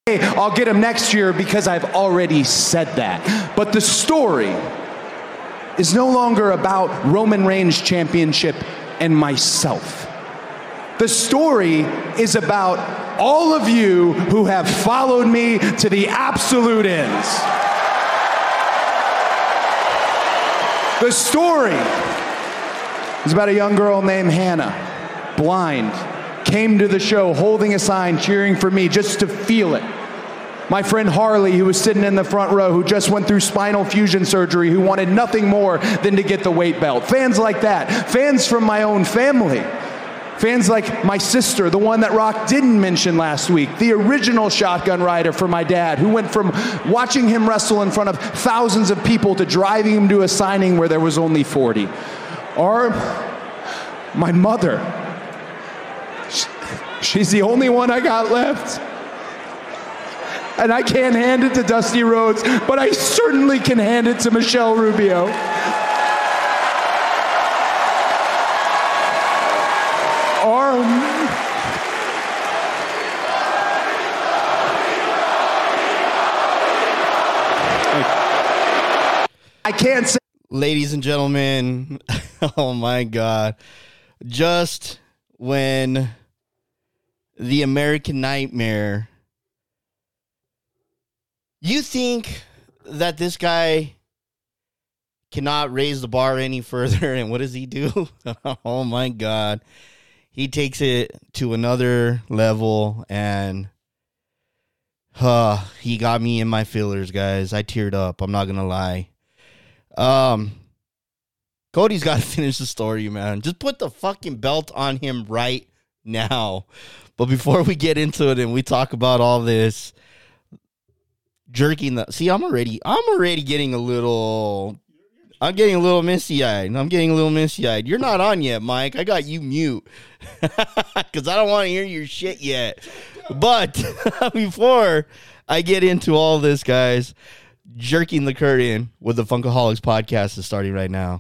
I'll get him next year because I've already said that. But the story is no longer about Roman Reigns championship and myself. The story is about all of you who have followed me to the absolute ends. The story is about a young girl named Hannah, blind, came to the show holding a sign, cheering for me just to feel it. My friend Harley, who was sitting in the front row, who just went through spinal fusion surgery, who wanted nothing more than to get the weight belt. Fans like that. Fans from my own family. Fans like my sister, the one that Rock didn't mention last week, the original shotgun rider for my dad, who went from watching him wrestle in front of thousands of people to driving him to a signing where there was only 40. Or my mother. She's the only one I got left. And I can't hand it to Dusty Rhodes, but I certainly can hand it to Michelle Rubio. I can't say. Ladies and gentlemen, oh my God. Just when the American Nightmare, you think that this guy cannot raise the bar any further, and what does he do? Oh my God. He takes it to another level, and he got me in my feelers, guys. I teared up. I'm not going to lie. Cody's got to finish the story, man. Just put the fucking belt on him right now. But before we get into it and we talk about all this jerking, see, I'm already getting a little misty-eyed. You're not on yet, Mike. I got you mute because I don't want to hear your shit yet. But before I get into all this, guys, jerking the curtain with the Funkaholiks podcast is starting right now.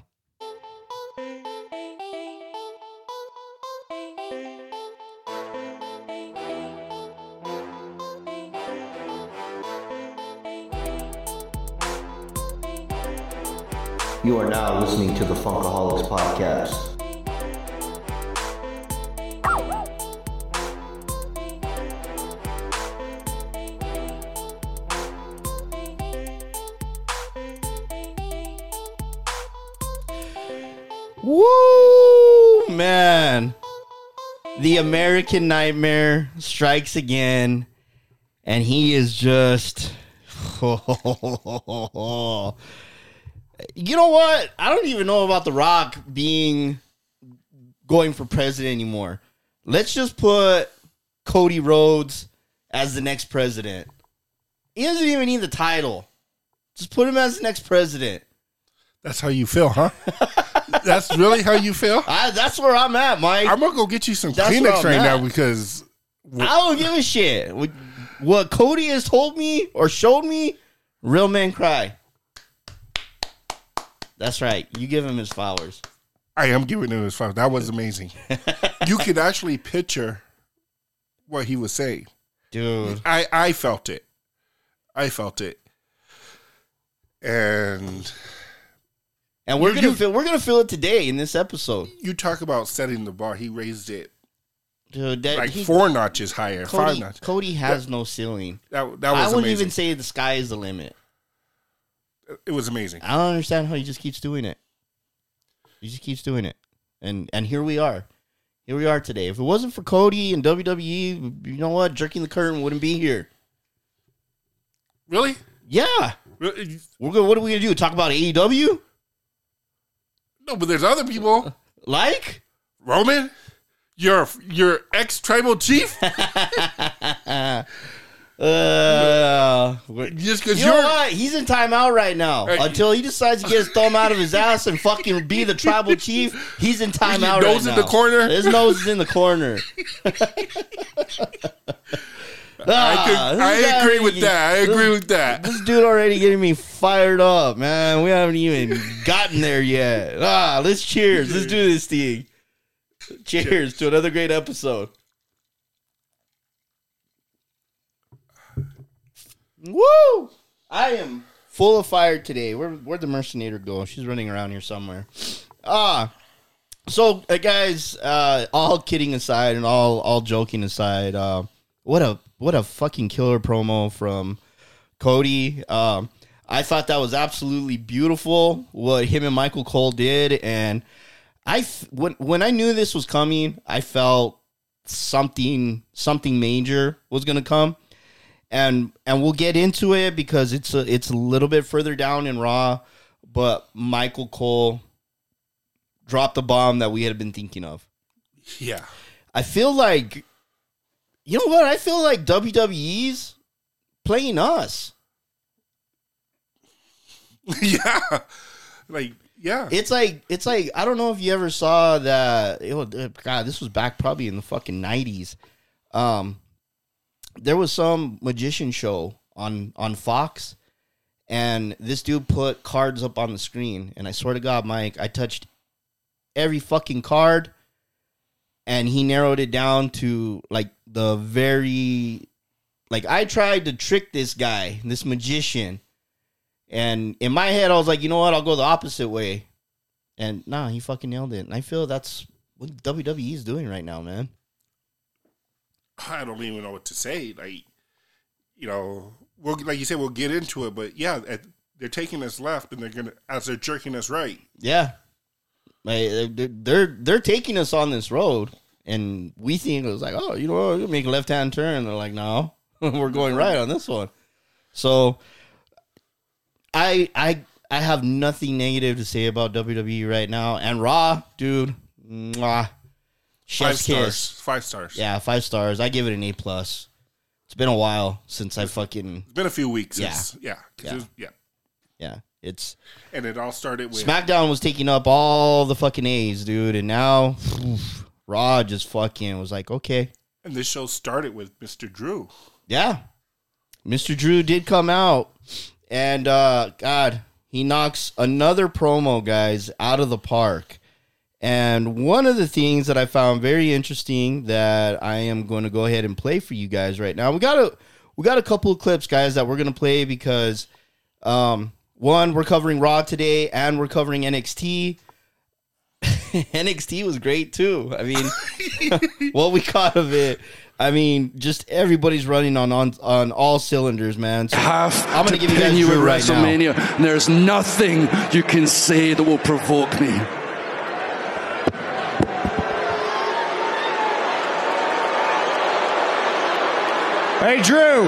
You are now listening to the Funkaholiks podcast. Woo, man. The American Nightmare strikes again, and he is just... You know what? I don't even know about The Rock going for president anymore. Let's just put Cody Rhodes as the next president. He doesn't even need the title. Just put him as the next president. That's how you feel, huh? That's really how you feel? That's where I'm at, Mike. I'm going to go get you some Kleenex right now because... I don't give a shit. What Cody has told me or showed me, real men cry. That's right. You give him his flowers. I am giving him his flowers. That was amazing. You could actually picture what he was saying. Dude. I felt it. And we're gonna feel it today in this episode. You talk about setting the bar. He raised it, dude. 4 notches higher. 5 notches. Cody has no ceiling. That was I wouldn't amazing. even say the sky is the limit. It was amazing. I don't understand how he just keeps doing it. He just keeps doing it, and here we are. Here we are today. If it wasn't for Cody and WWE, you know what? Jerking the curtain wouldn't be here. Really? Yeah. Really? What are we gonna do? Talk about AEW? No, but there's other people like Roman, your ex-tribal chief. Just because you know what? He's in timeout right now until he decides to get his thumb out of his ass and fucking be the tribal chief. He's in timeout right now. His nose in the corner. His nose is in the corner. I agree with that. This dude already getting me fired up, man. We haven't even gotten there yet. Let's cheers. Let's do this thing. Cheers to another great episode. Woo! I am full of fire today. Where'd the mercenator go? She's running around here somewhere. So guys, all kidding aside and all joking aside, what a fucking killer promo from Cody. I thought that was absolutely beautiful what him and Michael Cole did, and when I knew this was coming, I felt something major was gonna come. And we'll get into it because it's a little bit further down in Raw, but Michael Cole dropped the bomb that we had been thinking of. Yeah. I feel like, you know what? I feel like WWE's playing us. Yeah. Yeah. It's like I don't know if you ever saw that. God, this was back probably in the fucking 90s. There was some magician show on Fox, and this dude put cards up on the screen, and I swear to God, Mike, I touched every fucking card, and he narrowed it down to like the very, like I tried to trick this guy, this magician, and in my head I was like, you know what, I'll go the opposite way, and nah, he fucking nailed it, and I feel that's what WWE is doing right now, man. I don't even know what to say. Like, you know, like you said, we'll get into it, but yeah, they're taking us left, and they're jerking us right. Yeah, they're taking us on this road, and we think it was like, oh, you know, we'll make a left hand turn. They're like, no, we're going right on this one. So, I have nothing negative to say about WWE right now, and Raw, dude, mwah. Chef's kiss. 5 stars. Yeah, 5 stars. I give it an A+. It's been a while since I fucking... It's been a few weeks. Yeah. Yeah. It's... And it all started with... SmackDown was taking up all the fucking A's, dude. And now, Raw just fucking was like, okay. And this show started with Mr. Drew. Yeah. Mr. Drew did come out. And, God, he knocks another promo, guys, out of the park. And one of the things that I found very interesting that I am going to go ahead and play for you guys right now. We got a couple of clips, guys, that we're going to play because one, we're covering Raw today and we're covering NXT. NXT was great too. I mean, what we caught of it. I mean, just everybody's running on all cylinders, man. So I'm going to give you guys Drew right now. And there's nothing you can say that will provoke me. Hey, Drew,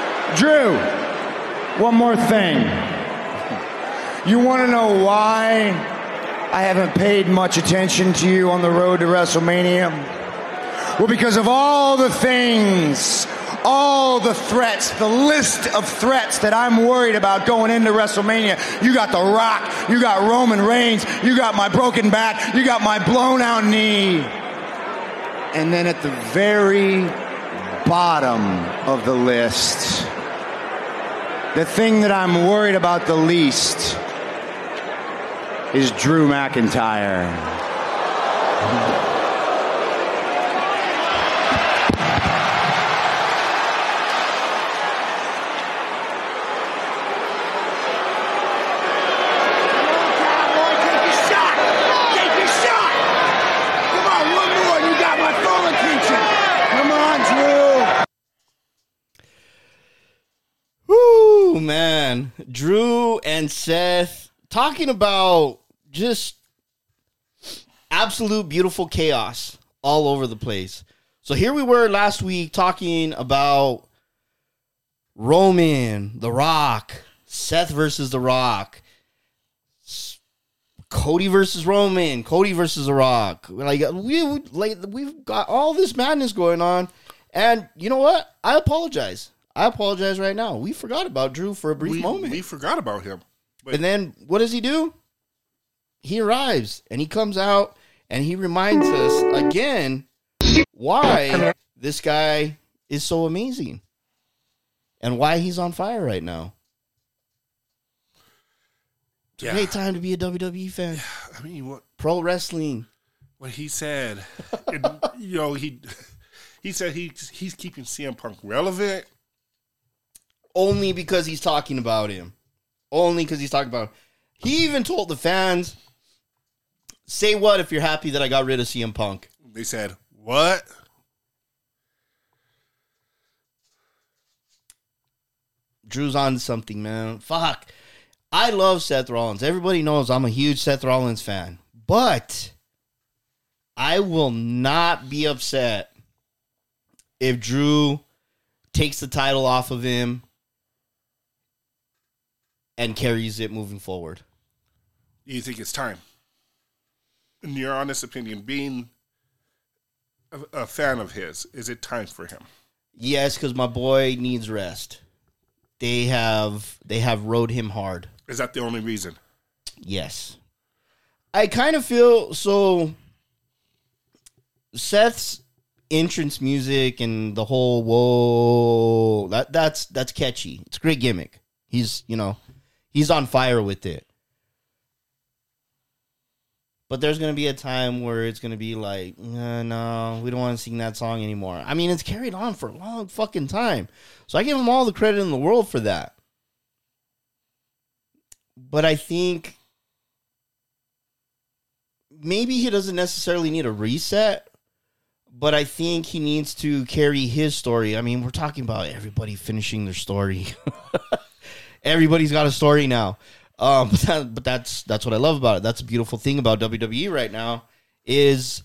one more thing. You want to know why I haven't paid much attention to you on the road to WrestleMania? Well, because of all the things, all the threats, the list of threats that I'm worried about going into WrestleMania. You got The Rock, you got Roman Reigns, you got my broken back, you got my blown out knee. And then at the very bottom of the list, the thing that I'm worried about the least is Drew McIntyre. Man, Drew and Seth talking about just absolute beautiful chaos all over the place. So here we were last week talking about Roman, The Rock, Seth versus The Rock, Cody versus Roman, Cody versus The Rock. We've got all this madness going on, and you know what? I apologize right now. We forgot about Drew for a brief moment. We forgot about him. And then what does he do? He arrives and he comes out and he reminds us again why this guy is so amazing and why he's on fire right now. It's a great time to be a WWE fan. I mean, what pro wrestling. What he said, and, he said he's keeping CM Punk relevant. only because he's talking about him. Only because he's talking about him. He even told the fans, say what if you're happy that I got rid of CM Punk? They said, what? Drew's on to something, man. Fuck. I love Seth Rollins. Everybody knows I'm a huge Seth Rollins fan. But I will not be upset if Drew takes the title off of him and carries it moving forward. You think it's time? In your honest opinion, being a fan of his, is it time for him? Yes, because my boy needs rest. They have rode him hard. Is that the only reason? Yes. I kind of feel so. Seth's entrance music and the whole whoa, that's catchy. It's a great gimmick. He's on fire with it. But there's going to be a time where it's going to be like, no, we don't want to sing that song anymore. I mean, it's carried on for a long fucking time. So I give him all the credit in the world for that. But I think maybe he doesn't necessarily need a reset, but I think he needs to carry his story. I mean, we're talking about everybody finishing their story. Everybody's got a story now. But that's what I love about it. That's a beautiful thing about WWE right now is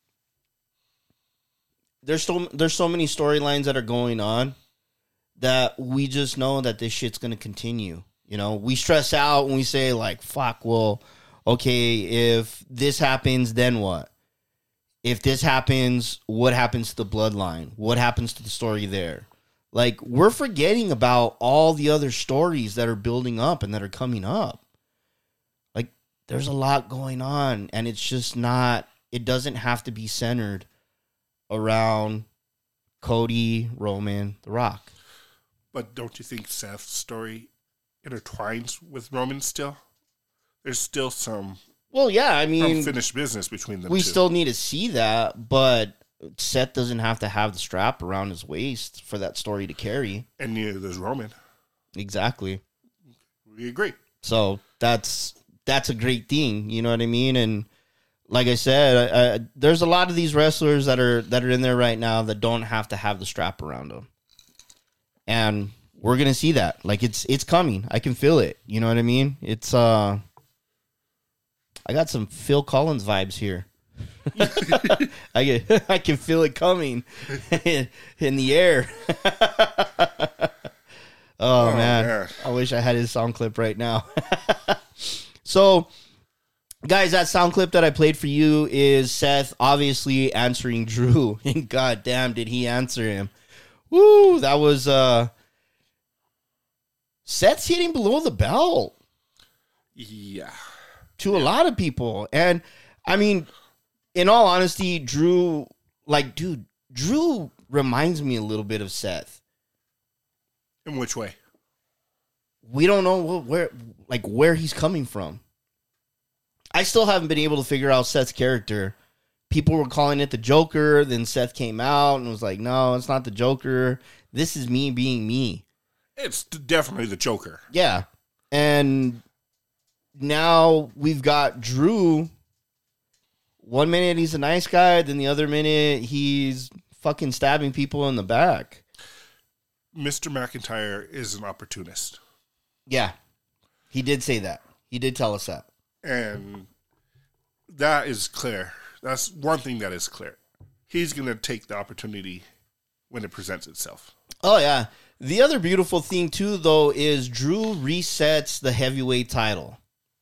there's so many storylines that are going on that we just know that this shit's going to continue. You know, we stress out when we say like, fuck, well, okay, if this happens, then what? If this happens, what happens to the bloodline? What happens to the story there? Like, we're forgetting about all the other stories that are building up and that are coming up. Like, there's a lot going on, and it's just not, it doesn't have to be centered around Cody, Roman, The Rock. But don't you think Seth's story intertwines with Roman still? There's still some Well, yeah, I mean, unfinished business between them we two. still need to see that, but Seth doesn't have to have the strap around his waist for that story to carry. And neither does Roman. Exactly. We agree. So that's a great thing, you know what I mean? And like I said, there's a lot of these wrestlers that are in there right now that don't have to have the strap around them, and we're gonna see that. Like it's coming. I can feel it. You know what I mean? It's I got some Phil Collins vibes here. I can feel it coming in the air. Oh man, I wish I had his sound clip right now. So, guys, that sound clip that I played for you is Seth obviously answering Drew, and goddamn, did he answer him? Woo, that was Seth's hitting below the belt. Yeah. To a lot of people, and I mean, in all honesty, Drew reminds me a little bit of Seth. In which way? We don't know where he's coming from. I still haven't been able to figure out Seth's character. People were calling it the Joker, then Seth came out and was like, no, it's not the Joker. This is me being me. It's definitely the Joker. Yeah. And now we've got Drew. 1 minute he's a nice guy, then the other minute he's fucking stabbing people in the back. Mr. McIntyre is an opportunist. Yeah. He did say that. He did tell us that. And that is clear. That's one thing that is clear. He's going to take the opportunity when it presents itself. Oh, yeah. The other beautiful thing, too, though, is Drew resets the heavyweight title.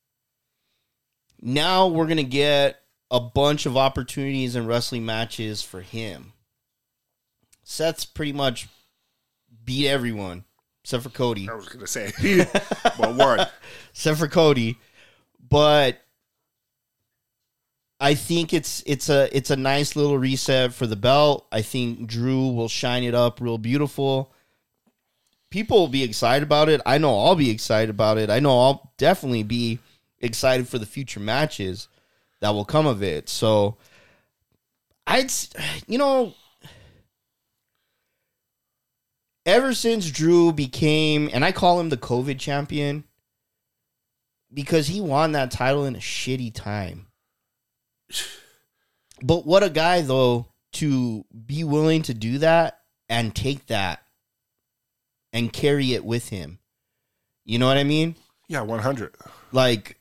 Now we're going to get a bunch of opportunities and wrestling matches for him. Seth's pretty much beat everyone, except for Cody. I was going to say, well, one. Except for Cody. But I think it's a nice little reset for the belt. I think Drew will shine it up real beautiful. People will be excited about it. I know I'll be excited about it. I know I'll definitely be excited for the future matches that will come of it. So ever since Drew became, and I call him the COVID champion, because he won that title in a shitty time. But what a guy, though, to be willing to do that and take that and carry it with him. You know what I mean? Yeah, 100. Like,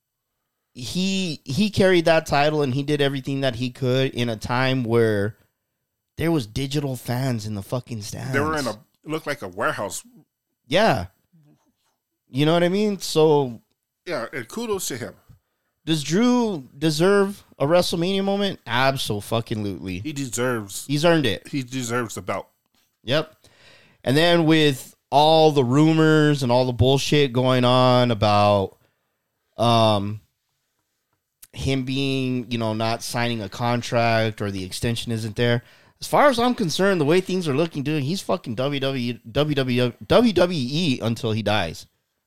he carried that title and he did everything that he could in a time where there was digital fans in the fucking stands. They were it looked like a warehouse. Yeah. You know what I mean? So, Yeah, and kudos to him. does Drew deserve a WrestleMania moment? Abso-fucking-lutely. He's earned it. He deserves the belt. Yep. And then with all the rumors and all the bullshit going on about him being, not signing a contract or the extension isn't there. As far as I'm concerned, the way things are looking, dude, he's fucking WWE until he dies.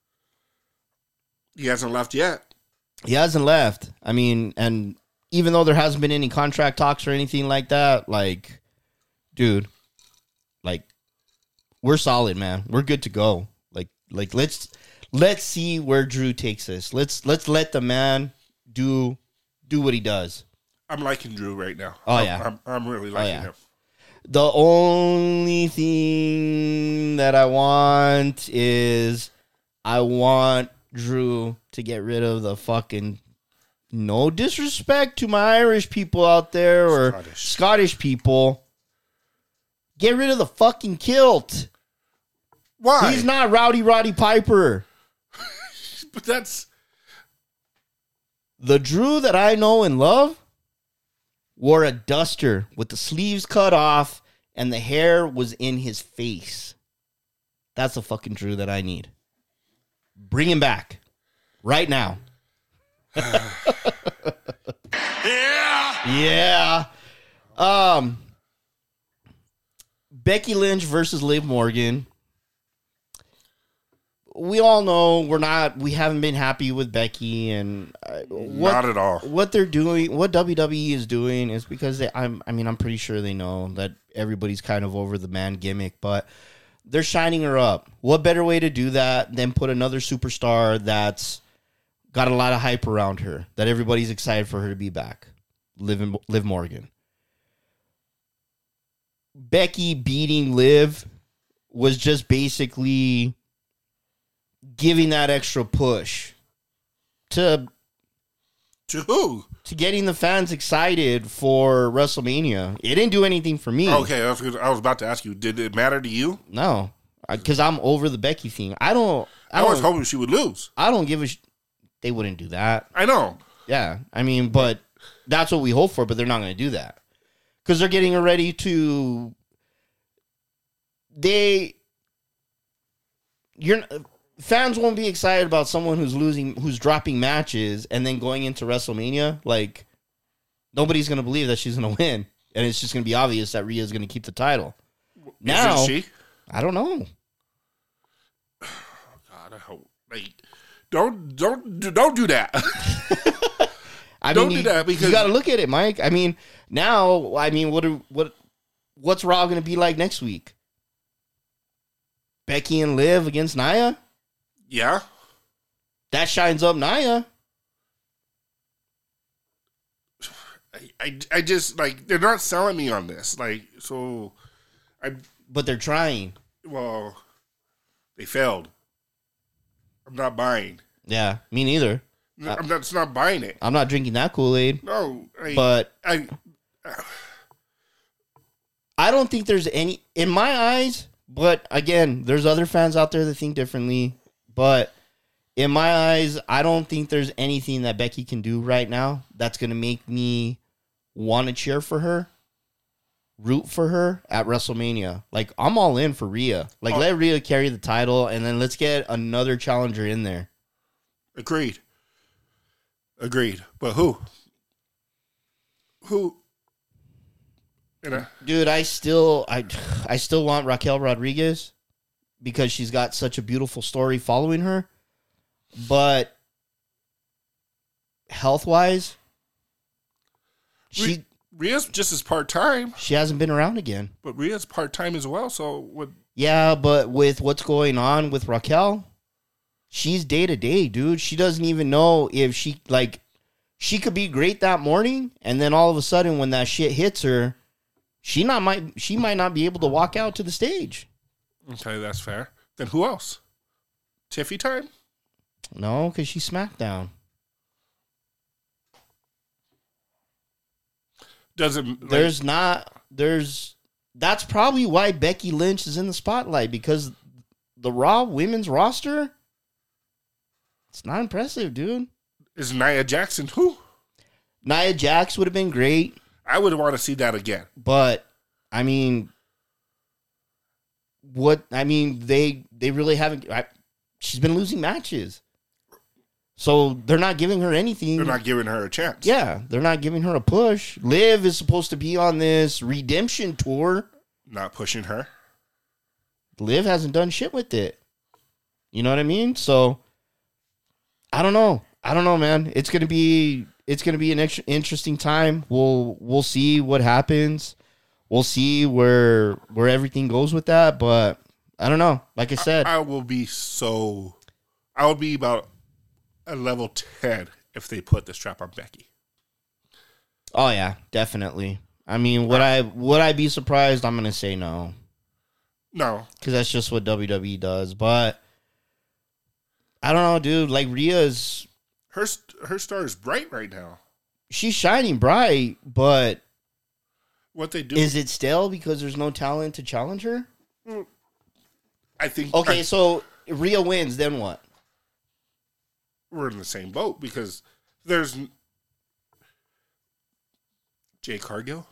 He hasn't left yet. He hasn't left. I mean, and even though there hasn't been any contract talks or anything like that, like, dude, like, we're solid, man. We're good to go. Like let's see where Drew takes us. Let's let the man do what he does. I'm liking Drew right now. Oh, yeah. I'm really liking him. The only thing that I want is I want Drew to get rid of the fucking, no disrespect to my Irish people out there or Scottish people, get rid of the fucking kilt. Why? He's not Roddy Piper. But that's... The Drew that I know and love wore a duster with the sleeves cut off and the hair was in his face. That's the fucking Drew that I need. Bring him back. Right now. Yeah. Becky Lynch versus Liv Morgan. We all know we haven't been happy with Becky and not at all. What they're doing, what WWE is doing is because I'm pretty sure they know that everybody's kind of over the man gimmick, but they're shining her up. What better way to do that than put another superstar that's got a lot of hype around her, that everybody's excited for her to be back? Liv Morgan. Becky beating Liv was just basically giving that extra push to who? To getting the fans excited for WrestleMania. It didn't do anything for me. Okay, I was about to ask you, did it matter to you? No, because I'm over the Becky thing. I was hoping she would lose. I don't give a they wouldn't do that. I know. Yeah, but that's what we hope for, but they're not going to do that. Because they're getting ready to... Fans won't be excited about someone who's dropping matches and then going into WrestleMania. Like, nobody's going to believe that she's going to win. And it's just going to be obvious that Rhea's going to keep the title. Now, isn't she? I don't know. God, I hope. Like, don't do that. Don't do that, because you got to look at it, Mike. What's Raw going to be like next week? Becky and Liv against Nia? Yeah. That shines up Nia. I just, like, they're not selling me on this. Like, But they're trying. Well, they failed. I'm not buying. Yeah, me neither. I'm not buying it. I'm not drinking that Kool-Aid. No. But I don't think there's any, in my eyes, but again, there's other fans out there that think differently. But in my eyes, I don't think there's anything that Becky can do right now that's going to make me want to cheer for her, root for her at WrestleMania. Like, I'm all in for Rhea. Like, let Rhea carry the title, and then let's get another challenger in there. Agreed. But who? Dude, I still want Raquel Rodriguez because she's got such a beautiful story following her. But health-wise, Rhea's just as part-time. She hasn't been around again. But Rhea's part-time as well, so Yeah, but with what's going on with Raquel, she's day to day, dude. She doesn't even know if she could be great that morning, and then all of a sudden when that shit hits her, she might not be able to walk out to the stage. Okay, that's fair. Then who else? Tiffy time? No, because she's SmackDown. Doesn't That's probably why Becky Lynch is in the spotlight, because the Raw women's roster, it's not impressive, dude. is Nia Jackson who? Nia Jax would have been great, I would want to see that again. but I mean, they really haven't. She's been losing matches, so they're not giving her anything. They're not giving her a chance. Yeah, they're not giving her a push. Liv is supposed to be on this redemption tour. Not pushing her. Liv hasn't done shit with it. You know what I mean? So I don't know, man. It's gonna be an interesting time. We'll see what happens. We'll see where everything goes with that. But I don't know. Like I said, I will be about a level 10 if they put the strap on Becky. oh yeah, definitely. I mean, would I be surprised? I'm gonna say no, No. because that's just what WWE does. But I don't know, dude. Like Rhea's, Her star is bright right now. she's shining bright, but What they do is it stale because there's no talent to challenge her? I think Okay, so Rhea wins, then what? we're in the same boat because there's Jay Cargill.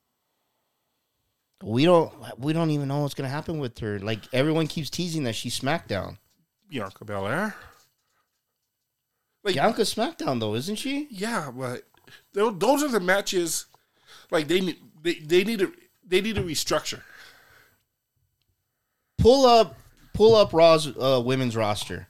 We don't even know what's gonna happen with her. Like everyone keeps teasing that she's SmackDown. Bianca Belair. Like, Bianca's SmackDown though, isn't she? yeah, but those are the matches. Like they need to restructure. Pull up Raw's women's roster,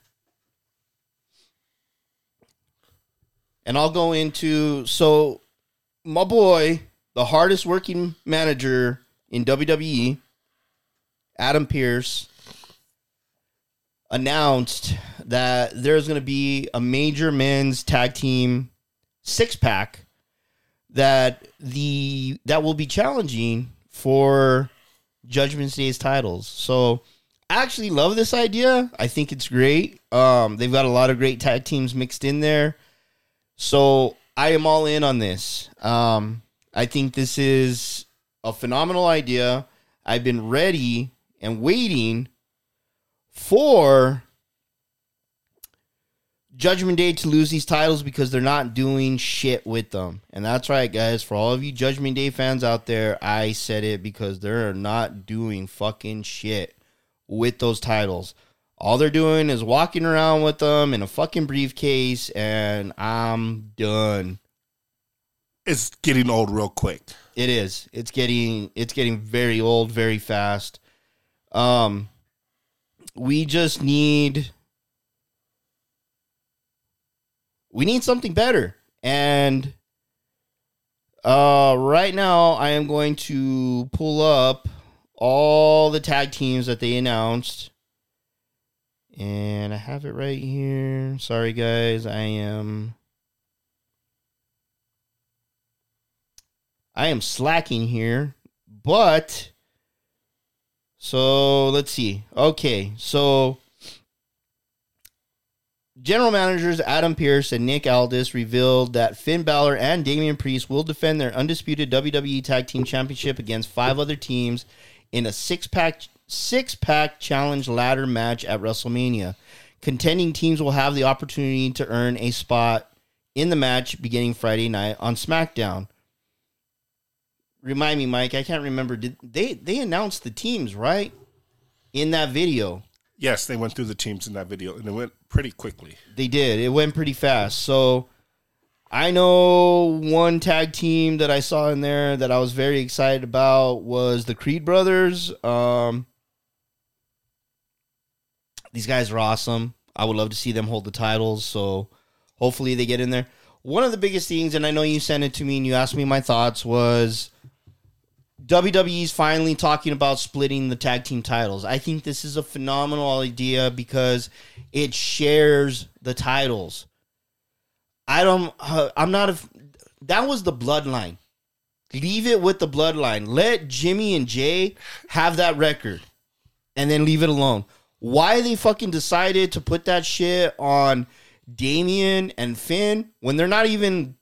and I'll go into my boy, the hardest working manager in WWE, Adam Pearce, announced that there's going to be a major men's tag team 6-pack that will be challenging for Judgment Day's titles. So I actually love this idea. I think it's great. They've got a lot of great tag teams mixed in there. So I am all in on this. I think this is a phenomenal idea. I've been ready and waiting for Judgment Day to lose these titles because they're not doing shit with them. And that's right, guys. For all of you Judgment Day fans out there, I said it because they're not doing fucking shit with those titles. All they're doing is walking around with them in a fucking briefcase, and I'm done. It's getting old real quick. It is. It's getting very old very fast. We just need something better. And right now I am going to pull up all the tag teams that they announced. And I have it right here. Sorry guys, I am slacking here, but so let's see. Okay, so general managers Adam Pearce and Nick Aldis revealed that Finn Balor and Damian Priest will defend their undisputed WWE Tag Team Championship against 5 other teams in a 6-pack challenge ladder match at WrestleMania. Contending teams will have the opportunity to earn a spot in the match beginning Friday night on SmackDown. Remind me, Mike, I can't remember. Did they announced the teams, right? In that video. Yes, they went through the teams in that video, and it went pretty quickly. They did. It went pretty fast. So I know one tag team that I saw in there that I was very excited about was the Creed brothers. These guys are awesome. I would love to see them hold the titles, so hopefully they get in there. One of the biggest things, and I know you sent it to me and you asked me my thoughts, was WWE's finally talking about splitting the tag team titles. I think this is a phenomenal idea because it shares the titles. That was the bloodline. Leave it with the bloodline. Let Jimmy and Jay have that record and then leave it alone. Why they fucking decided to put that shit on Damian and Finn when they're not even...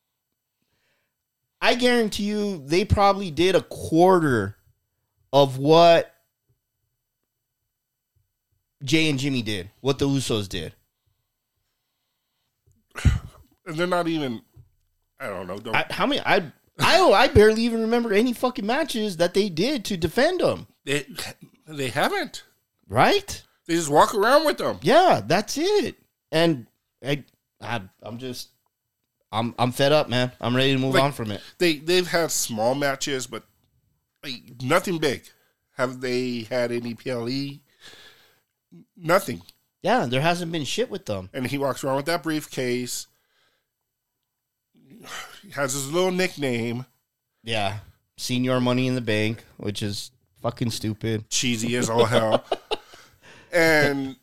I guarantee you they probably did a quarter of what Jay and Jimmy did, what the Usos did. And they're not even, I don't know. I barely even remember any fucking matches that they did to defend them. They haven't. Right? They just walk around with them. Yeah, that's it. And I'm fed up, man. I'm ready to move on from it. They've had small matches, but nothing big. Have they had any PLE? Nothing. Yeah, there hasn't been shit with them. And he walks around with that briefcase. He has his little nickname. Yeah. Senior Money in the Bank, which is fucking stupid. Cheesy as all hell. And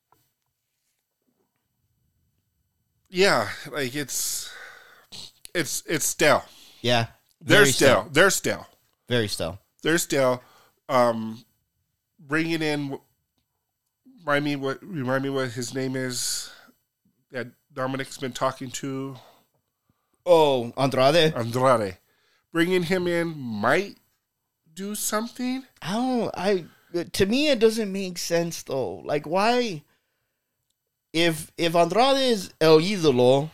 yeah, like it's stale. Yeah. They're stale. They're stale. Very stale. They're stale. Bringing in, remind me what his name is that Dominic's been talking to. Oh, Andrade. Bringing him in might do something. To me, it doesn't make sense though. Like, why? If Andrade is El Ídolo,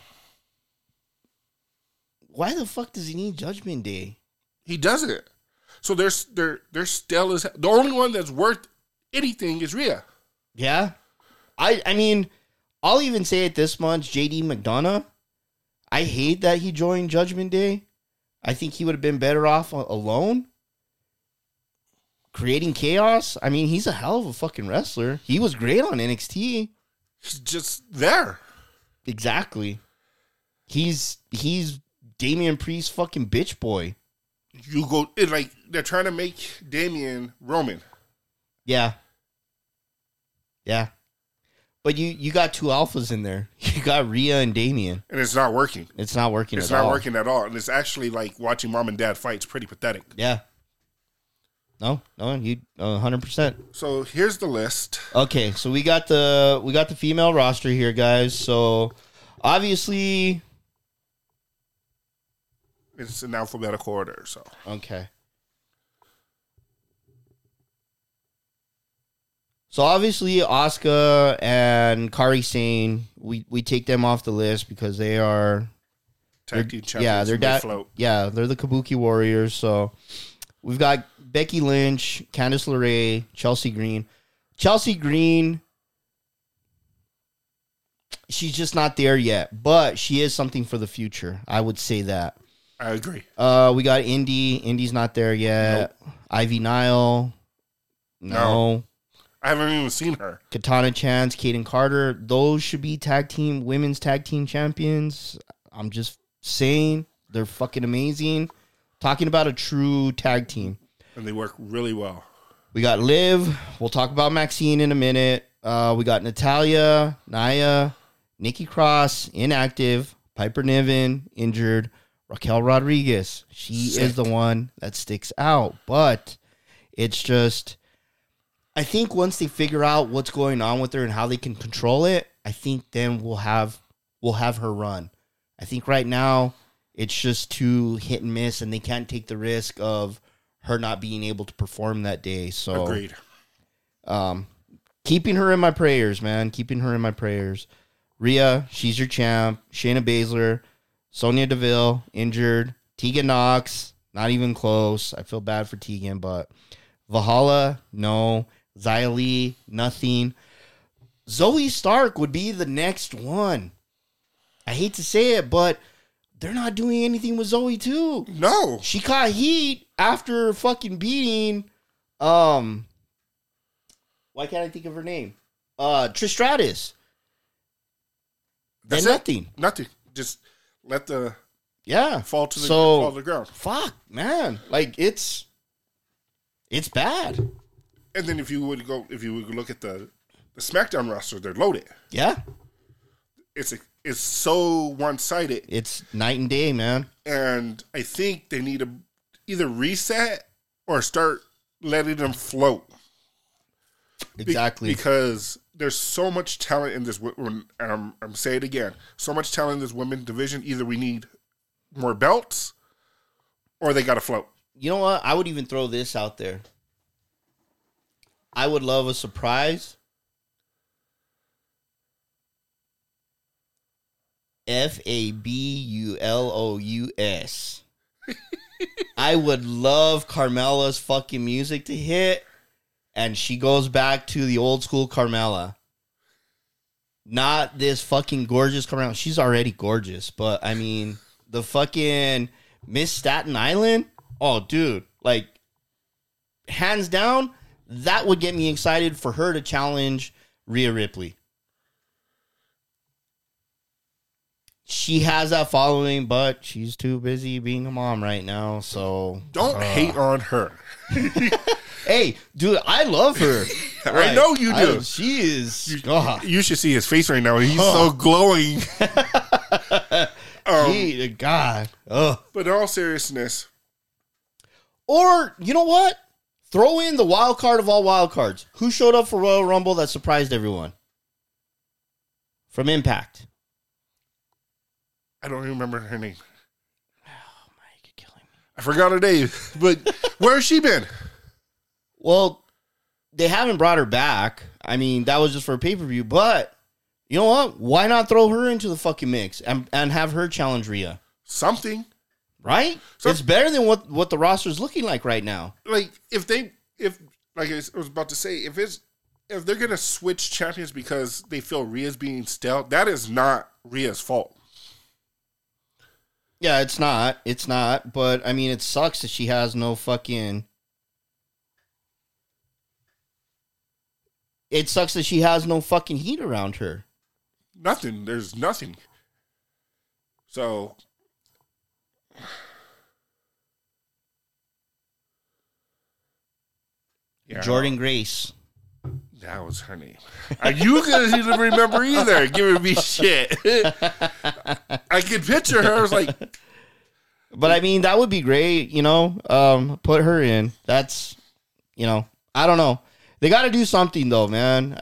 why the fuck does he need Judgment Day? He doesn't. So they're still as the only one that's worth anything is Rhea. Yeah, I mean, I'll even say it this much: JD McDonough. I hate that he joined Judgment Day. I think he would have been better off alone. Creating chaos. I mean, he's a hell of a fucking wrestler. He was great on NXT. He's just there. Exactly. He's Damian Priest's fucking bitch boy. You go like they're trying to make Damian Roman. Yeah. Yeah. But you got two alphas in there. You got Rhea and Damian. And it's not working. It's not working at all. It's not working at all. And it's actually like watching mom and dad fight. It's pretty pathetic. Yeah. No, you 100%. So here's the list. Okay, so we got the female roster here, guys. So obviously it's in alphabetical order, so. Okay. So obviously Asuka and Kairi Sane, we take them off the list because they are tag team champions. Yeah, they're the Kabuki Warriors. So we've got Becky Lynch, Candice LeRae, Chelsea Green. Chelsea Green, she's just not there yet, but she is something for the future. I would say that. I agree. We got Indy. Indy's not there yet. Nope. Ivy Nile. No. I haven't even seen her. Katana Chance, Kaden Carter. Those should be women's tag team champions. I'm just saying. They're fucking amazing. Talking about a true tag team. And they work really well. We got Liv. We'll talk about Maxine in a minute. We got Natalya, Nia, Nikki Cross, inactive. Piper Niven, injured. Raquel Rodriguez. She is the one that sticks out. But it's just... I think once they figure out what's going on with her and how they can control it, I think then we'll have her run. I think right now it's just too hit and miss, and they can't take the risk of her not being able to perform that day. So, agreed. Keeping her in my prayers, man. Keeping her in my prayers. Rhea, she's your champ. Shayna Baszler, Sonya Deville, injured. Tegan Nox, not even close. I feel bad for Tegan, but Valhalla, no. Xia Li, nothing. Zoe Stark would be the next one. I hate to say it, but they're not doing anything with Zoe too. No. She caught heat after fucking beating why can't I think of her name? Trish Stratus. That's nothing. Nothing. Just let the fall to the ground. Fuck, man. Like it's It's bad. And then if you would look at the SmackDown roster, they're loaded. Yeah. It's so one-sided. It's night and day, man. And I think they need to either reset or start letting them float. Exactly. Because there's so much talent in this, and I'm saying it again, so much talent in this women's division. Either we need more belts or they got to float. You know what? I would even throw this out there. I would love a surprise Fabulous. I would love Carmella's fucking music to hit, and she goes back to the old school Carmella. Not this fucking gorgeous Carmella. She's already gorgeous, but I mean, the fucking Miss Staten Island. Oh, dude, like, hands down, that would get me excited for her to challenge Rhea Ripley. She has that following, but she's too busy being a mom right now, so... Don't hate on her. Hey, dude, I love her. I know you do. She is... You should see his face right now. He's so glowing. God. Ugh. But in all seriousness... Or, you know what? Throw in the wild card of all wild cards. Who showed up for Royal Rumble that surprised everyone? From Impact. I don't even remember her name. Oh, Mike, you're killing me. I forgot her name. But where has she been? Well, they haven't brought her back. I mean, that was just for a pay-per-view. But, you know what? Why not throw her into the fucking mix and have her challenge Rhea? Something. Right? It's better than what the roster's looking like right now. Like, if like I was about to say, if they're going to switch champions because they feel Rhea's being stale, that is not Rhea's fault. Yeah, it's not. It's not. But, I mean, it sucks that she has no fucking... It sucks that she has no fucking heat around her. Nothing. There's nothing. So... Yeah. Jordan Grace. That was her name. You couldn't even remember either, giving me shit. I could picture her. I was like... But, I mean, that would be great, you know? Put her in. That's, you know, I don't know. They got to do something, though, man.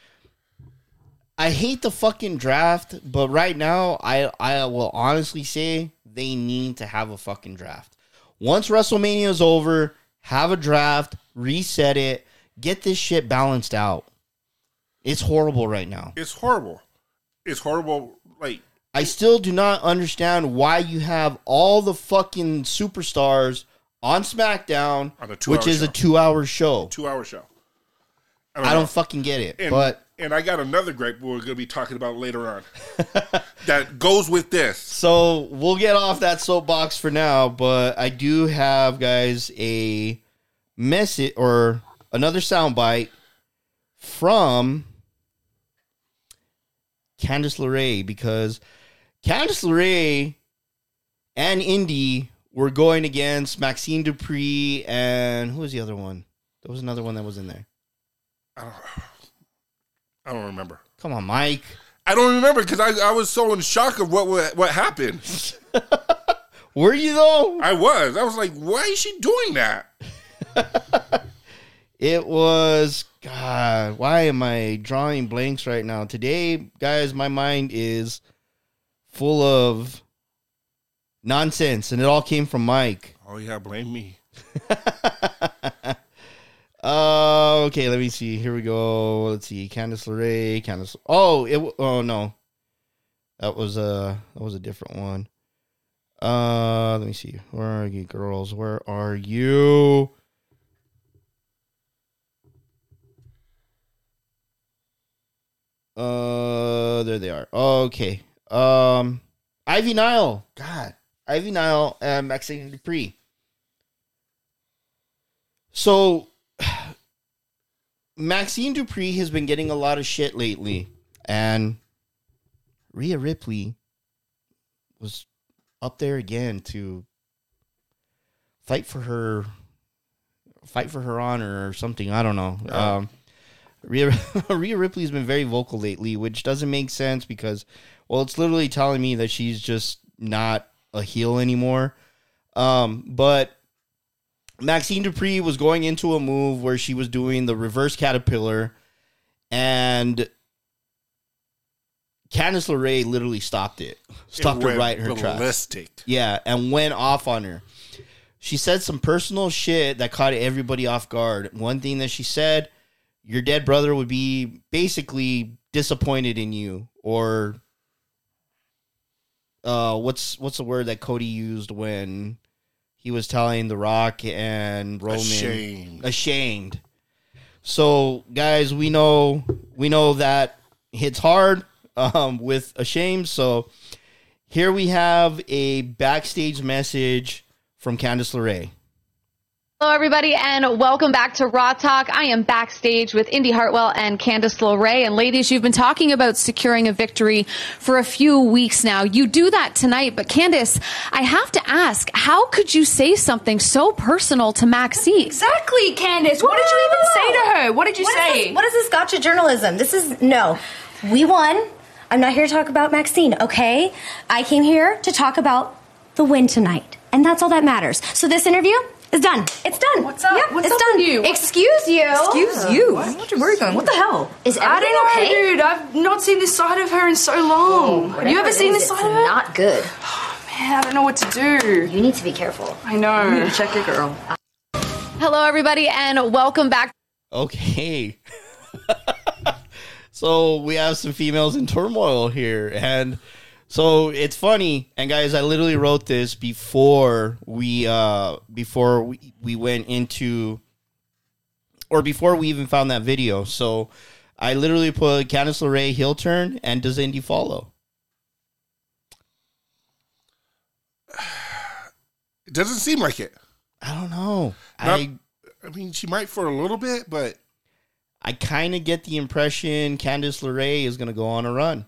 I hate the fucking draft, but right now, I will honestly say they need to have a fucking draft. Once WrestleMania is over, have a draft, reset it, get this shit balanced out. It's horrible right now. It's horrible. It's horrible. Like, I still do not understand why you have all the fucking superstars on SmackDown, which is a 2-hour show. 2-hour show. I don't fucking get it. And I got another gripe we're going to be talking about later on that goes with this. So we'll get off that soapbox for now, but I do have, guys, a message or another soundbite from Candice LeRae, because Candice LeRae and Indy were going against Maxine Dupree and who was the other one? There was another one that was in there. I don't remember. Come on, Mike. I don't remember because I was so in shock of what happened. Were you, though? I was like, why is she doing that? It was, God, why am I drawing blanks right now? Today, guys, my mind is full of nonsense, and it all came from Mike. Oh, yeah, blame me. Okay, let me see. Here we go. Let's see. Candice LeRae. Oh, no. That was a different one. Let me see. Where are you, girls? Where are you? There they are. Okay. Ivy Nile. God. Ivy Nile and Maxine Dupree. So, Maxine Dupree has been getting a lot of shit lately, and Rhea Ripley was up there again to fight for fight for her honor or something. I don't know. Rhea Ripley's been very vocal lately, which doesn't make sense because, well, it's literally telling me that she's just not a heel anymore. But Maxine Dupree was going into a move where she was doing the reverse caterpillar, and Candice LeRae literally stopped her right in her tracks. Yeah, and went off on her. She said some personal shit that caught everybody off guard. One thing that she said, your dead brother would be basically disappointed in you, or what's the word that Cody used when he was telling The Rock and Roman? Ashamed. So, guys, we know that hits hard with ashamed. So, here we have a backstage message from Candice LeRae. Hello, everybody, and welcome back to Raw Talk. I am backstage with Indy Hartwell and Candice LeRae. And ladies, you've been talking about securing a victory for a few weeks now. You do that tonight, but Candice, I have to ask, how could you say something so personal to Maxine? Exactly, Candice. What did you even say to her? What did you say? What is this gotcha journalism? No. We won. I'm not here to talk about Maxine, okay? I came here to talk about the win tonight, and that's all that matters. So this interview is done. It's done. What's up? Yep, What's it's up done. with you? Excuse you. Excuse you? What's your word going? What the hell? Is I everything don't know, okay? dude. I've not seen this side of her in so long. Have you ever seen this side of her? Not good. Man, I don't know what to do. You need to be careful. I know. Check it, girl. Hello, everybody, and welcome back. Okay. So we have some females in turmoil here, and so it's funny. And guys, I literally wrote this before we went into, or before we even found that video. So I literally put Candice LeRae heel turn, and does Indy follow? It doesn't seem like it. I don't know. I mean, she might for a little bit, but I kind of get the impression Candice LeRae is going to go on a run.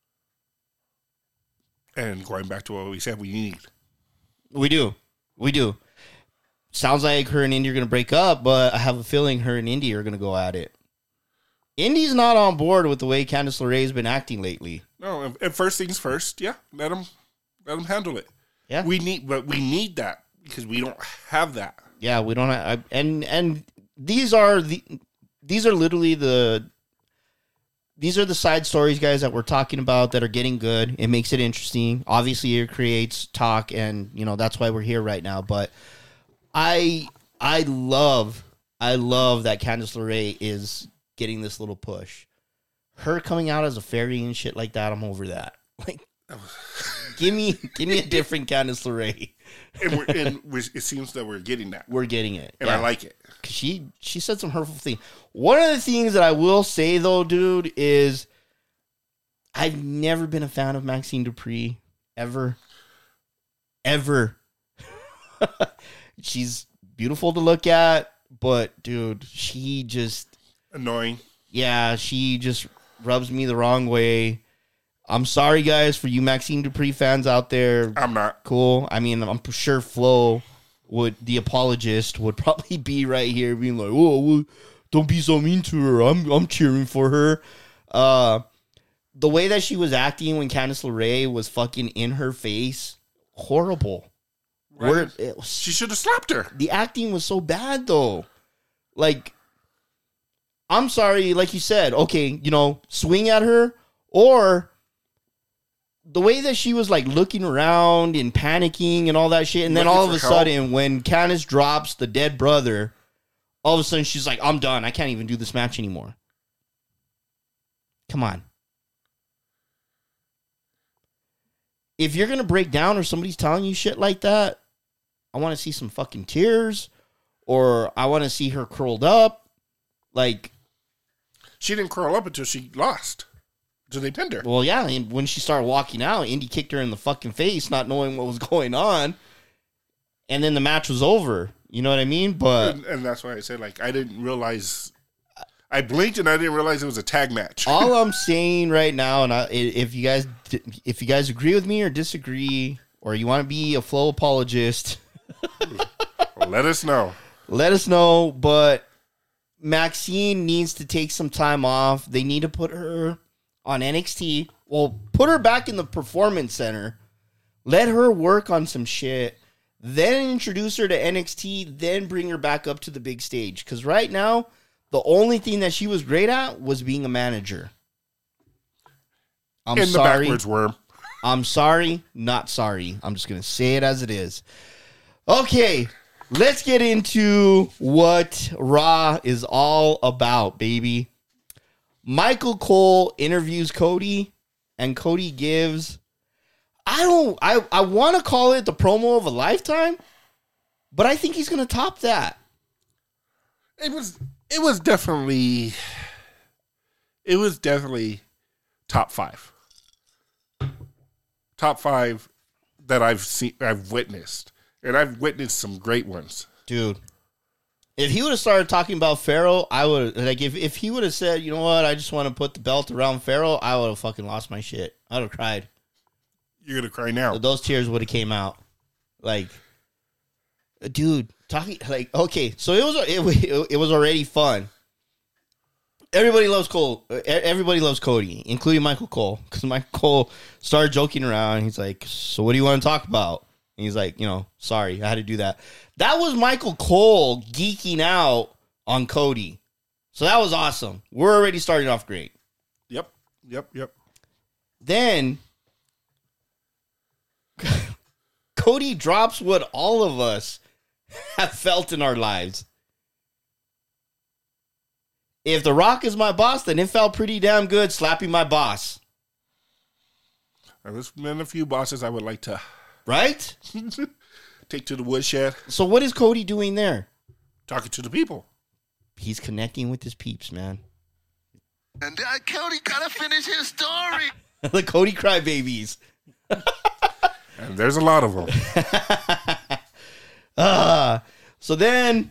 And going back to what we said, we need. We do. Sounds like her and Indy are going to break up, but I have a feeling her and Indy are going to go at it. Indy's not on board with the way Candice LeRae has been acting lately. No, and first things first, yeah, let them handle it. Yeah, we need that because we don't have that. Yeah, we don't have, and these are literally the side stories, guys, that we're talking about that are getting good. It makes it interesting. Obviously, it creates talk, and that's why we're here right now. But I love that Candice LeRae is getting this little push. Her coming out as a fairy and shit like that, I'm over that. Like, give me a different Candice LeRae. And it seems that we're getting that. We're getting it, and I like it. She said some hurtful things. One of the things that I will say though, dude, is I've never been a fan of Maxine Dupree ever. She's beautiful to look at, but dude, she just annoying. Yeah, she just rubs me the wrong way. I'm sorry, guys, for you Maxine Dupree fans out there. I'm not. Cool. I mean, I'm sure Flo, the apologist, would probably be right here being like, "Oh, well, don't be so mean to her. I'm cheering for her." The way that she was acting when Candice LeRae was fucking in her face, horrible. Right. She should have slapped her. The acting was so bad, though. Like, I'm sorry, like you said, okay, swing at her, or the way that she was like looking around and panicking and all that shit, and then all of a sudden when Candice drops the dead brother, all of a sudden she's like, I'm done. I can't even do this match anymore. Come on. If you're going to break down or somebody's telling you shit like that, I want to see some fucking tears, or I want to see her curled up. Like, she didn't curl up until she lost. So they pinned her. Well, yeah, and when she started walking out, Indy kicked her in the fucking face, not knowing what was going on. And then the match was over. You know what I mean? But and that's why I said, like, I didn't realize. I blinked and I didn't realize it was a tag match. All I'm saying right now, and if you guys agree with me or disagree, or you want to be a Flo apologist, let us know. Let us know, but Maxine needs to take some time off. They need to put her on NXT. Well, put her back in the Performance Center. Let her work on some shit. Then introduce her to NXT. Then bring her back up to the big stage. Because right now, the only thing that she was great at was being a manager. I'm sorry. The backwards worm. I'm sorry, not sorry. I'm just going to say it as it is. Okay, let's get into what Raw is all about, baby. Michael Cole interviews Cody, and Cody gives... I want to call it the promo of a lifetime, but I think he's going to top that. It was definitely top 5. Top 5 that I've witnessed. And I've witnessed some great ones. Dude. If he would have started talking about Pharaoh, I would like if he would have said, you know what, I just want to put the belt around Pharaoh, I would have fucking lost my shit. I would have cried. You're gonna cry now. Those tears would have came out. Like, dude, talking like okay, so it was already fun. Everybody loves Cole. Everybody loves Cody, including Michael Cole, because Michael Cole started joking around. He's like, "So what do you want to talk about?" And he's like, sorry, I had to do that. That was Michael Cole geeking out on Cody. So that was awesome. We're already starting off great. Yep. Then Cody drops what all of us have felt in our lives. If The Rock is my boss, then it felt pretty damn good slapping my boss. There's been a few bosses I would like to... Right? Take to the woodshed. So what is Cody doing there? Talking to the people. He's connecting with his peeps, man. And Cody gotta finish his story. The Cody crybabies. And there's a lot of them. So then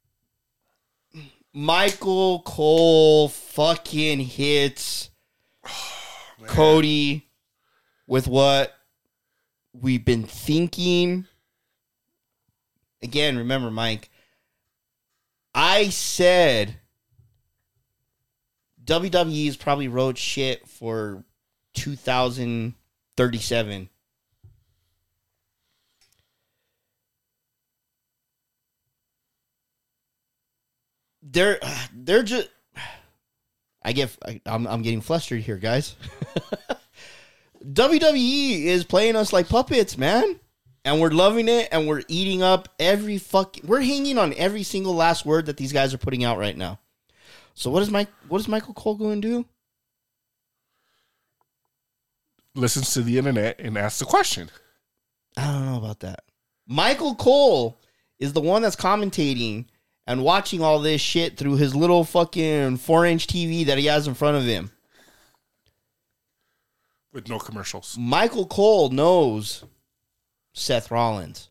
Michael Cole fucking hits Cody with what we've been thinking. Again, remember, Mike, I said WWE's probably wrote shit for 2037. They're just... I'm getting flustered here, guys. WWE is playing us like puppets, man. And we're loving it, and we're eating up we're hanging on every single last word that these guys are putting out right now. So what is Michael Cole going to do? Listens to the internet and asks the question. I don't know about that. Michael Cole is the one that's commentating and watching all this shit through his little fucking 4-inch TV that he has in front of him. With no commercials. Michael Cole knows Seth Rollins.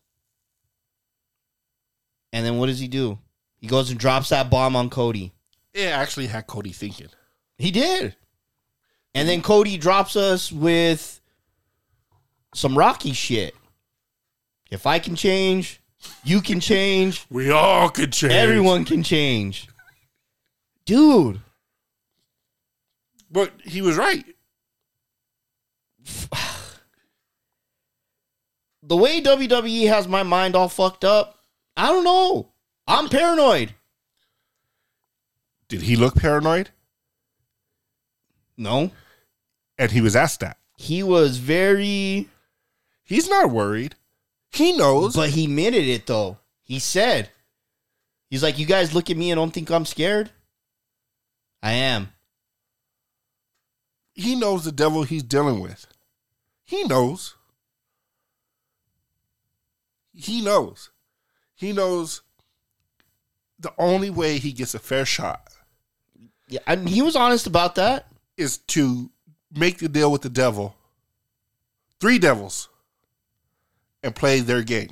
And then what does he do? He goes and drops that bomb on Cody. It actually had Cody thinking. He did. And then Cody drops us with some Rocky shit. If I can change, you can change. We all can change. Everyone can change. Dude. But he was right. The way WWE has my mind all fucked up, I don't know. I'm paranoid. Did he look paranoid? No. And he was asked that. He was very... He's not worried. He knows. But he admitted it, though. He said, he's like, you guys look at me and don't think I'm scared? I am. He knows the devil he's dealing with. He knows. He knows. He knows the only way he gets a fair shot. Yeah, and he was honest about that. Is to make the deal with the devil. 3 devils. And play their game.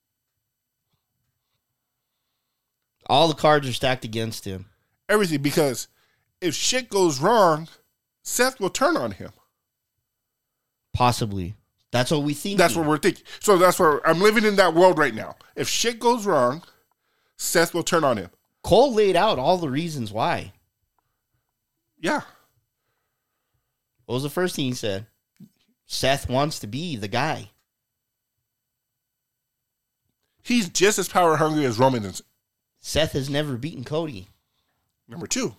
All the cards are stacked against him. Everything, because if shit goes wrong, Seth will turn on him. Possibly. That's what we think. That's what we're thinking. So that's where I'm living in that world right now. If shit goes wrong, Seth will turn on him. Cole laid out all the reasons why. Yeah. What was the first thing he said? Seth wants to be the guy. He's just as power hungry as Roman is. Seth has never beaten Cody. Number 2.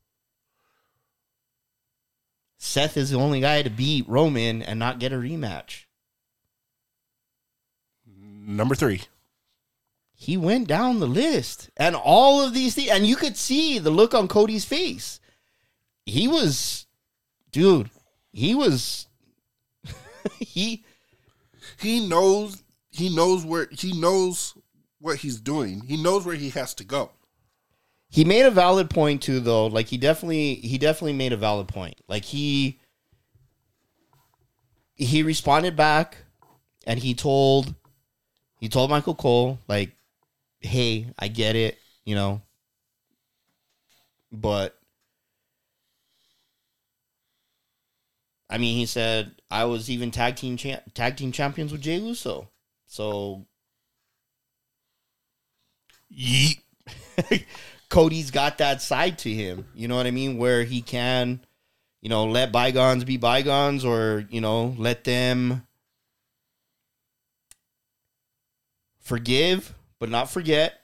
Seth is the only guy to beat Roman and not get a rematch. Number 3. He went down the list. And all of these things. And you could see the look on Cody's face. He was... Dude, he was... he knows what he's doing. He knows where he has to go. He made a valid point too, though. Like he definitely made a valid point. Like he responded back, and he told Michael Cole, like, "Hey, I get it, you know, but I mean," he said, "I was even tag team champions with Jey Uso, so." Yeet. Cody's got that side to him, you know what I mean? Where he can, you know, let bygones be bygones, or, you know, let them forgive, but not forget.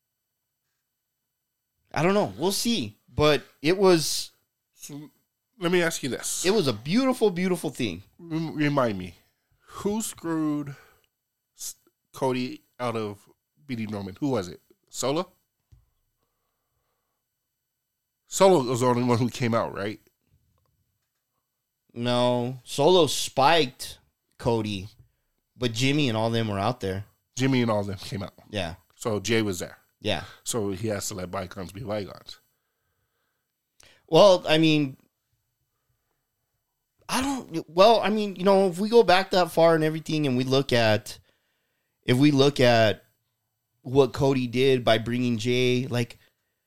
I don't know. We'll see. But it was... So, let me ask you this. It was a beautiful, beautiful thing. Remind me, who screwed Cody out of beating Roman? Who was it? Solo? Solo was the only one who came out, right? No. Solo spiked Cody, but Jimmy and all them were out there. Jimmy and all them came out. Yeah. So Jay was there. Yeah. So he has to let bygones be bygones. Well, I mean, you know, if we go back that far and everything, and we look at what Cody did by bringing Jay, like,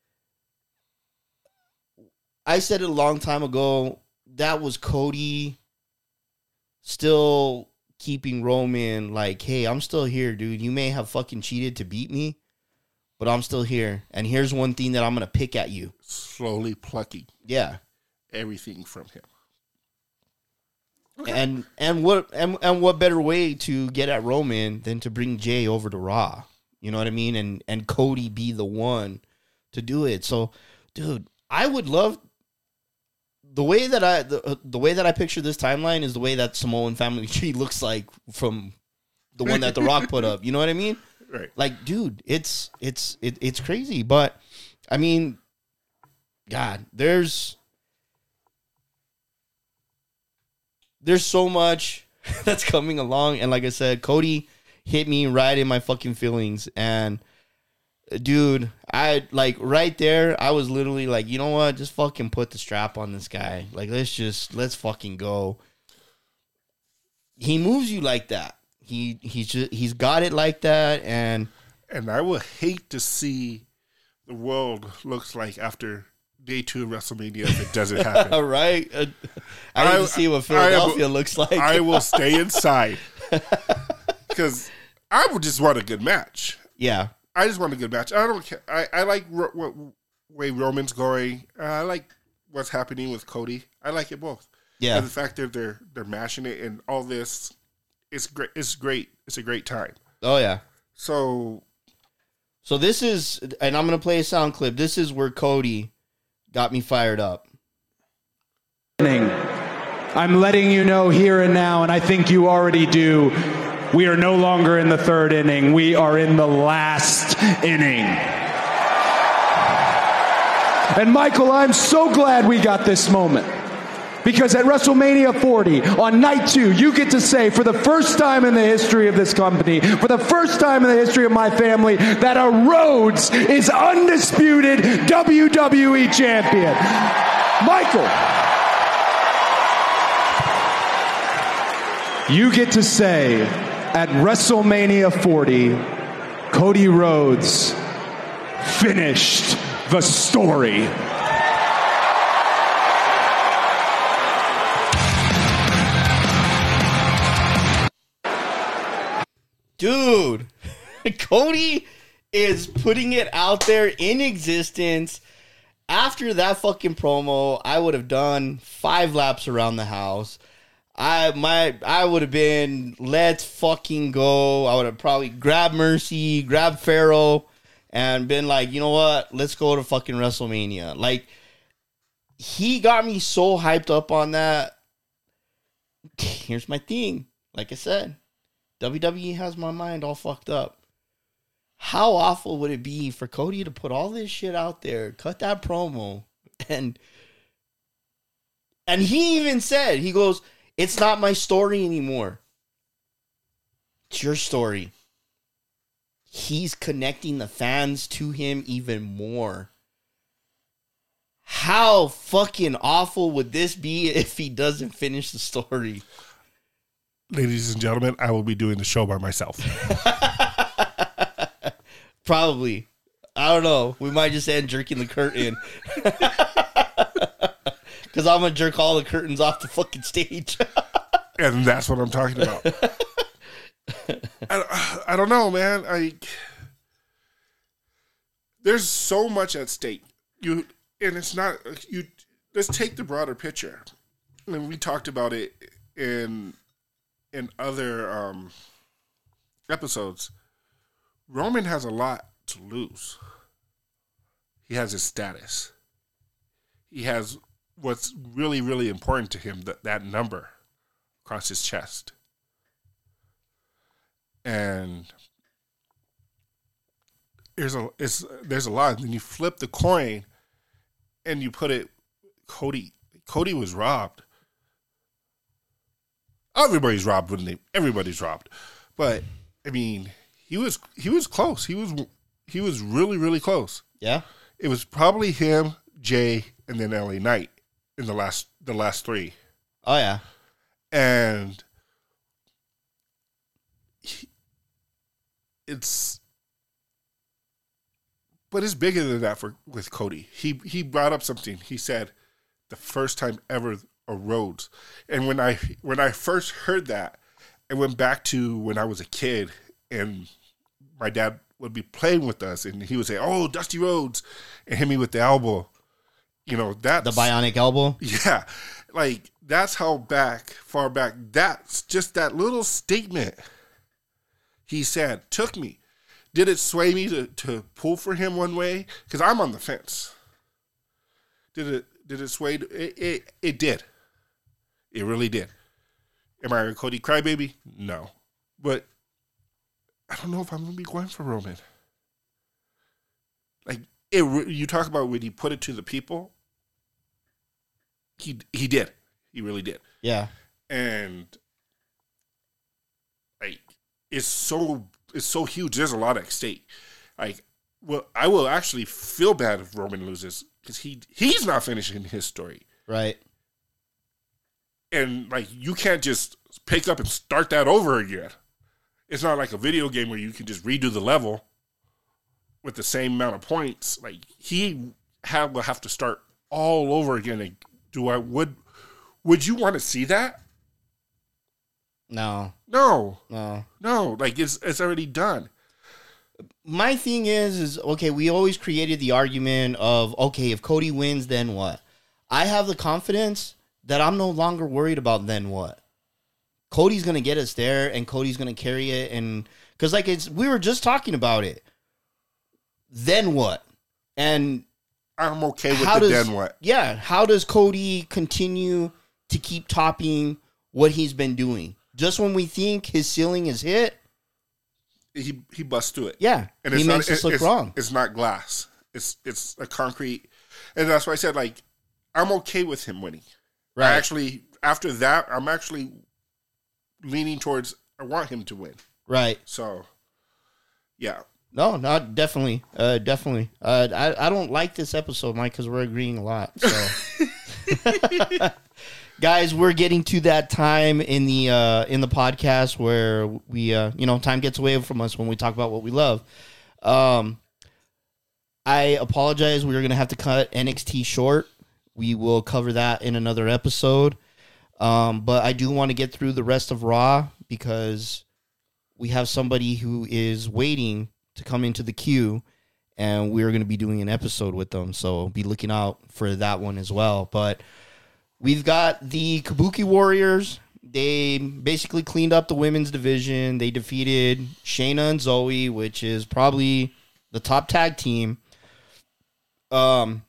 I said it a long time ago, that was Cody still keeping Roman like, hey, I'm still here, dude. You may have fucking cheated to beat me, but I'm still here. And here's one thing that I'm going to pick at you. Slowly plucking. Yeah. Everything from him. Okay. And what better way to get at Roman than to bring Jay over to Raw? You know what I mean? And Cody be the one to do it. So, dude, I would love... The way that I picture this timeline is the way that Samoan family tree looks like from the one that The Rock put up. You know what I mean? Right. Like, dude, it's crazy. But I mean, God, there's so much that's coming along, and like I said, Cody hit me right in my fucking feelings, and dude, I like right there, I was literally like, you know what? Just fucking put the strap on this guy. Like, let's fucking go. He moves you like that. He's got it like that, and I would hate to see the world looks like after day 2 of WrestleMania if it doesn't happen. All right. I need to see what Philadelphia looks like. I will stay inside because I would just want a good match. Yeah. I just want a good match. I don't care. I like what way Roman's going. I like what's happening with Cody. I like it both. Yeah. And the fact that they're mashing it and all this, it's great. It's great. It's a great time. Oh yeah. So this is, and I'm gonna play a sound clip. This is where Cody got me fired up. I'm letting you know here and now, and I think you already do. We are no longer in the 3rd inning. We are in the last inning. And Michael, I'm so glad we got this moment. Because at WrestleMania 40, on night 2, you get to say, for the first time in the history of this company, for the first time in the history of my family, that a Rhodes is undisputed WWE champion. Michael, you get to say, at WrestleMania 40, Cody Rhodes finished the story. Dude, Cody is putting it out there in existence. After that fucking promo, I would have done 5 laps around the house. I would have been, let's fucking go. I would have probably grabbed Mercy, grabbed Pharaoh, and been like, you know what? Let's go to fucking WrestleMania. Like, he got me so hyped up on that. Here's my thing. Like I said, WWE has my mind all fucked up. How awful would it be for Cody to put all this shit out there, cut that promo, and he even said, he goes, it's not my story anymore. It's your story. He's connecting the fans to him even more. How fucking awful would this be if he doesn't finish the story? Ladies and gentlemen, I will be doing the show by myself. Probably. I don't know. We might just end jerking the curtain. Because I'm going to jerk all the curtains off the fucking stage. And that's what I'm talking about. I don't know, man. There's so much at stake. And it's not, let's take the broader picture. And we talked about it in other episodes. Roman has a lot to lose. He has his status. He has what's really, really important to him, that number across his chest. And there's a lot. And then you flip the coin and you put it, Cody was robbed. Everybody's robbed, wouldn't they? Everybody's robbed. But I mean, he was close. He was really, really close. Yeah. It was probably him, Jay, and then LA Knight in the last 3. Oh yeah. And it's bigger than that with Cody. He brought up something. He said the first time ever a Rhodes. And when I first heard that, I went back to when I was a kid and my dad would be playing with us and he would say, "Oh, Dusty Rhodes," and hit me with the elbow. You know, that's the bionic elbow. Yeah. Like, that's how far back, that's just that little statement he said took me. Did it sway me to pull for him one way? Because I'm on the fence. Did it sway? It did. It really did. Am I a Cody crybaby? No. But I don't know if I'm going to be going for Roman. Like, you talk about when he put it to the people. He did. He really did. Yeah. And like, it's so huge. There's a lot at stake. Like, well, I will actually feel bad if Roman loses because he's not finishing his story. Right. And like, you can't just pick up and start that over again. It's not like a video game where you can just redo the level with the same amount of points. Like, will have to start all over again. And would you want to see that? No. Like, it's already done. My thing is okay, we always created the argument of, okay, if Cody wins, then what? I have the confidence that I'm no longer worried about then what. Cody's going to get us there, and Cody's going to carry it, and because like we were just talking about it. Then what? And I'm okay with then what. Yeah, how does Cody continue to keep topping what he's been doing? Just when we think his ceiling is hit, he busts through it. Yeah, and he makes us look wrong. It's not glass. It's a concrete, and that's why I said, like, I'm okay with him winning. Right. After that, I'm actually leaning towards I want him to win. Right. So, yeah. No, definitely. Definitely. I don't like this episode, Mike, because we're agreeing a lot. So, guys, we're getting to that time in the podcast where we, time gets away from us when we talk about what we love. I apologize. We're going to have to cut NXT short. We will cover that in another episode. But I do want to get through the rest of Raw because we have somebody who is waiting to come into the queue, and we're going to be doing an episode with them. So be looking out for that one as well. But we've got the Kabuki Warriors. They basically cleaned up the women's division. They defeated Shayna and Zoe, which is probably the top tag team. Can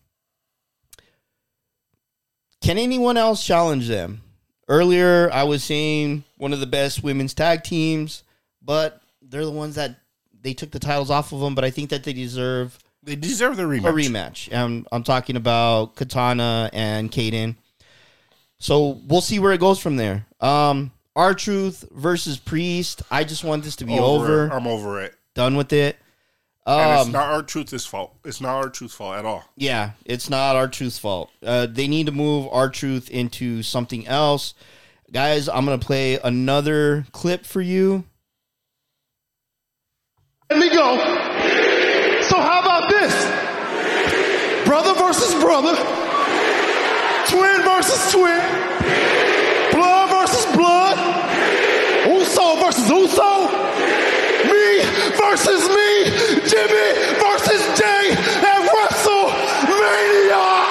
anyone else challenge them? Earlier, I was saying one of the best women's tag teams, but they're the ones that they took the titles off of them, but I think that they deserve the rematch. A rematch. And I'm talking about Katana and Kaden. So we'll see where it goes from there. R-Truth versus Priest. I just want this to be over. I'm over it. Done with it. And it's not R-Truth's fault. It's not R-Truth's fault at all. Yeah, it's not R-Truth's fault. They need to move R-Truth into something else. Guys, I'm going to play another clip for you. Let me go. So how about this? Brother versus brother. Twin versus twin. Blood versus blood. Uso versus Uso. Me versus me. Jimmy versus Jay at WrestleMania.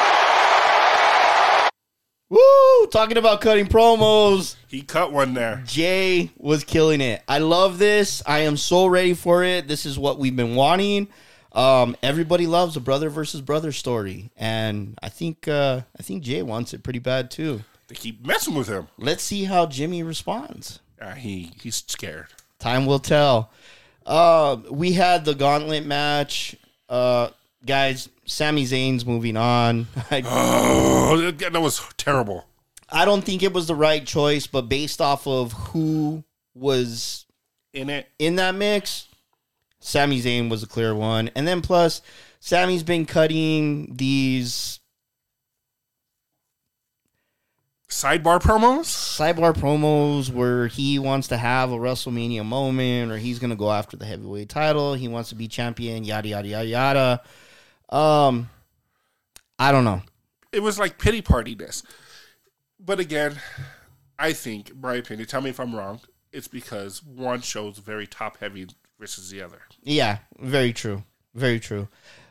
Woo! Talking about cutting promos. He cut one there. Jay was killing it. I love this. I am so ready for it. This is what we've been wanting. Everybody loves a brother versus brother story, and I think Jay wants it pretty bad too. They keep messing with him. Let's see how Jimmy responds. He's scared. Time will tell. We had the gauntlet match. Guys, Sami Zayn's moving on. That was terrible. I don't think it was the right choice, but based off of who was in that mix, Sami Zayn was a clear one. And then plus, Sami's been cutting these sidebar promos where he wants to have a WrestleMania moment, or he's going to go after the heavyweight title. He wants to be champion, yada, yada, yada, yada. I don't know. It was like pity party-ness. But again, I think, in my opinion, tell me if I'm wrong, it's because one show's very top-heavy versus the other. Yeah, very true. Very true.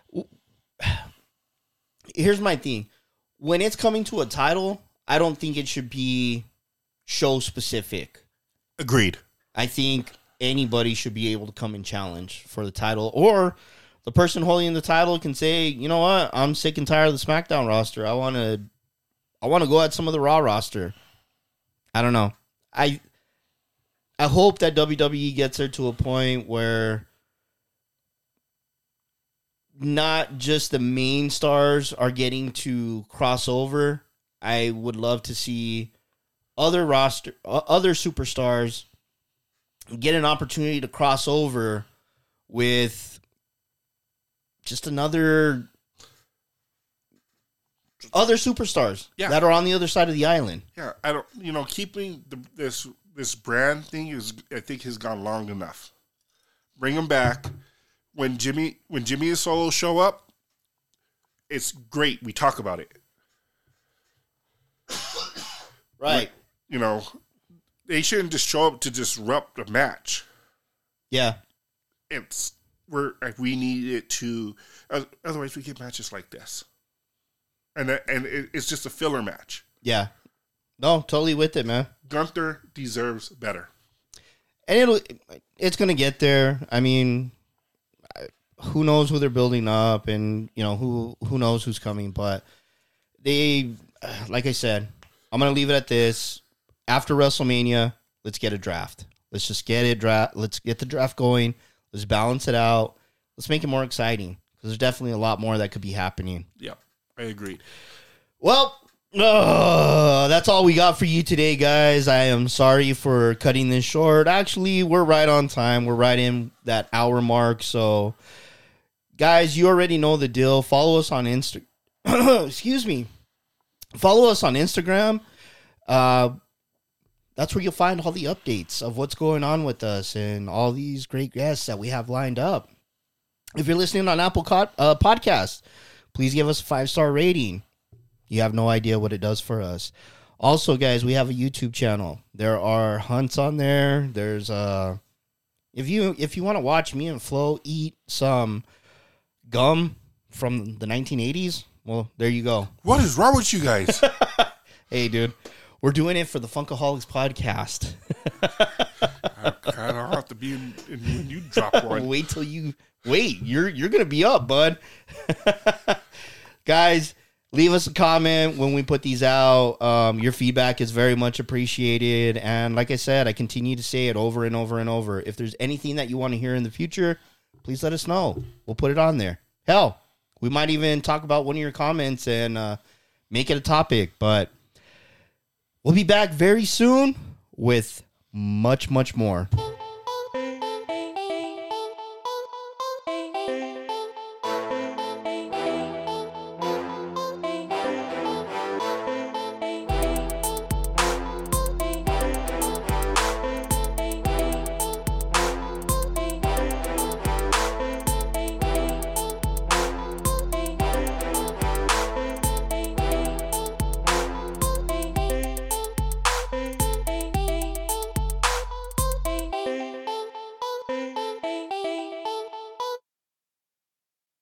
Here's my thing. When it's coming to a title, I don't think it should be show-specific. Agreed. I think anybody should be able to come and challenge for the title, or the person holding the title can say, you know what, I'm sick and tired of the SmackDown roster. I want to go at some of the Raw roster. I don't know. I hope that WWE gets there to a point where not just the main stars are getting to cross over. I would love to see other superstars get an opportunity to cross over with just other superstars that are on the other side of the island. Yeah, keeping this brand thing I think has gone long enough. Bring them back. When Jimmy and Solo show up, it's great. We talk about it. Right. They shouldn't just show up to disrupt a match. Yeah. We need it to, otherwise we get matches like this. And it's just a filler match. Yeah. No, totally with it, man. Gunther deserves better. And it's going to get there. I mean, who knows who they're building up, and who knows who's coming, but they, like I said, I'm going to leave it at this. After WrestleMania, let's get a draft. Let's just get it let's get the draft going. Let's balance it out. Let's make it more exciting, because there's definitely a lot more that could be happening. Yep, I agree. Well, that's all we got for you today, guys. I am sorry for cutting this short. Actually, we're right on time. We're right in that hour mark. So, guys, you already know the deal. Follow us on Instagram. Excuse me. Follow us on Instagram. That's where you'll find all the updates of what's going on with us and all these great guests that we have lined up. If you're listening on Apple Podcasts, please give us a 5-star rating. You have no idea what it does for us. Also, guys, we have a YouTube channel. There are hunts on there. There's If you want to watch me and Flo eat some gum from the 1980s, well, there you go. What is wrong with you guys? Hey, dude, we're doing it for the Funkaholics podcast. I don't have to be in when you drop one. You're gonna be up, bud. Guys, leave us a comment when we put these out. Your feedback is very much appreciated, and like I said, I continue to say it over and over and over. If there's anything that you want to hear in the future, please let us know. We'll put it on there. Hell, we might even talk about one of your comments and make it a topic. But we'll be back very soon with much, much more.